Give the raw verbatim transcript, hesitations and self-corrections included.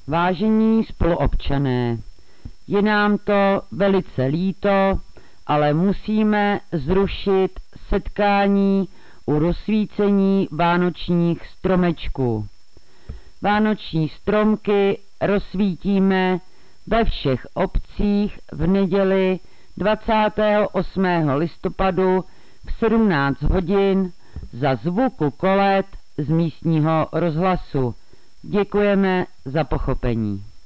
Vážení spoluobčané, je nám to velice líto, ale musíme zrušit setkání u rozsvícení vánočních stromečků. Vánoční stromky rozsvítíme ve všech obcích v neděli dvacátého osmého listopadu v sedmnáct hodin za zvuku kolet z místního rozhlasu. Děkujeme za pochopení.